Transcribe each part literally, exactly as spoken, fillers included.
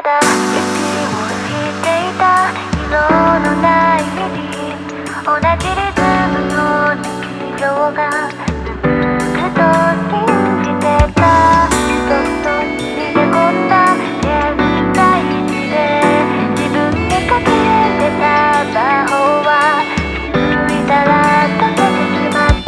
だ息をしていた色のない日々、同じリズムの日常が続くと信じてた。そっと逃げ込んだ現在地で自分にかけてた魔法は気づいたら溶けてしまって、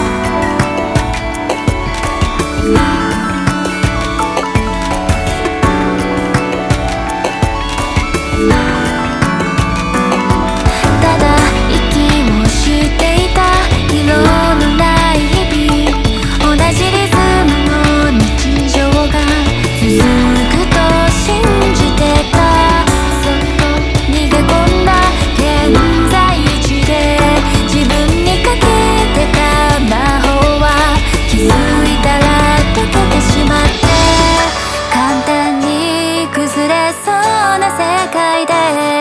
ただ息をしていた色のない日々、同じリズムの日常が続くと信じてた。そっと逃げ込んだ現在地で自分にかけてた魔法は気づいたら溶けてしまって、簡単に崩れそうな世界で